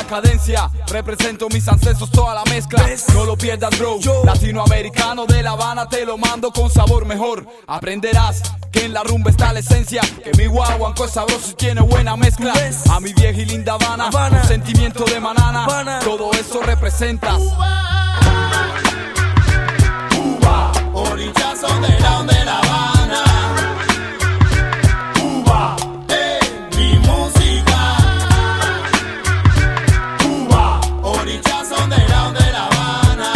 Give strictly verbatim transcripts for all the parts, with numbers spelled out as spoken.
cadencia, represento mis ancestros, toda la mezcla. No lo pierdas, bro. Latinoamericano de La Habana, te lo mando con sabor mejor. Aprenderás que en la rumba está la esencia, que mi guaguanco es sabroso y tiene buena mezcla. A mi vieja y linda Habana, un sentimiento de manana, todo eso representa. Cuba, orillas underground de La Habana. Cuba, eh, mi música. Cuba, orillas underground de La Habana.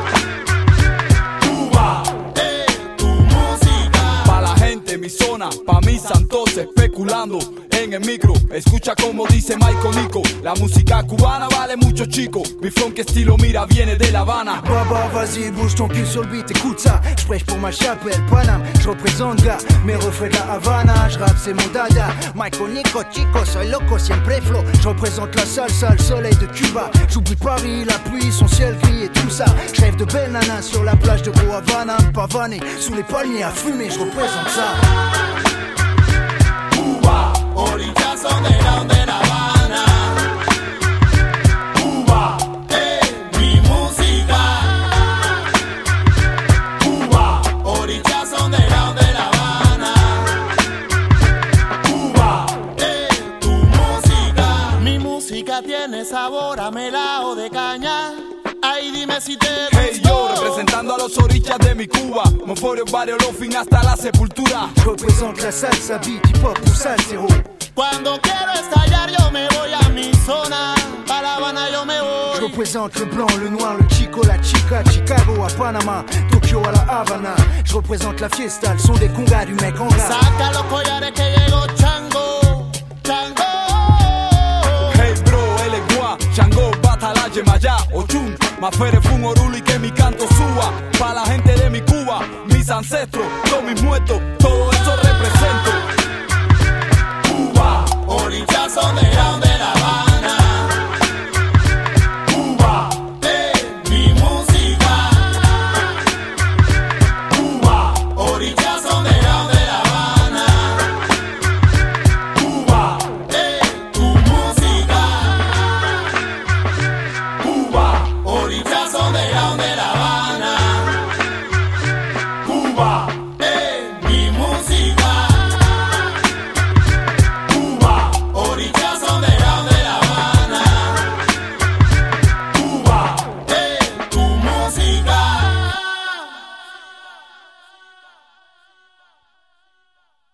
Cuba, eh, tu música. Pa' la gente, mi zona, pa' mis santos especulando en el micro, escucha como dice Michael Nico. La música cubana vale mucho, chico. Mi funk estilo, mira, viene de La Habana. Baba, vas-y, bouge ton cul sur le beat, écoute ça. J'prêche pour ma chapelle, Paname. J'représente gars, mes refrains de La Havana. J'rappe, c'est mon dada. Michael Nico, chico, soy loco, siempre flow. J'représente la salsa, le soleil de Cuba. J'oublie Paris, la pluie, son ciel gris et tout ça. J'rêve de belles nanas sur la plage de Gros Havana. Pavané, sous les palmiers à fumer, j'représente ça. Cuba, orillas underground de La Habana. Cuba, eh, mi música. Cuba, orillas underground de La Habana. Cuba, eh, tu música. Mi música tiene sabor a melao de caña. Ay, dime si te gustó. Hey yo, representando a los orillas de mi Cuba. Monforio, barrio, Lofin hasta la sepultura. J'représente la salsa, beat, hip-hop ou salsero. Cuando quiero estallar yo me voy a mi zona. Pa' La Habana yo me voy. Je représente le blanc, le noir, le chico, la chica, Chicago à Panama, Tokyo à La Havana. Je représente la fiesta, le son des congas du mec en gras. Saca los collares que llegó Chango, Chango. Hey bro, él es Gua, Chango, Batala, Yemayá, Ochun, Mafere, Fun, Oruli, que mi canto suba. Pa' la gente de mi Cuba, mis ancestros, todos mis muertos, todo eso represento. Cuba, orillas underground de La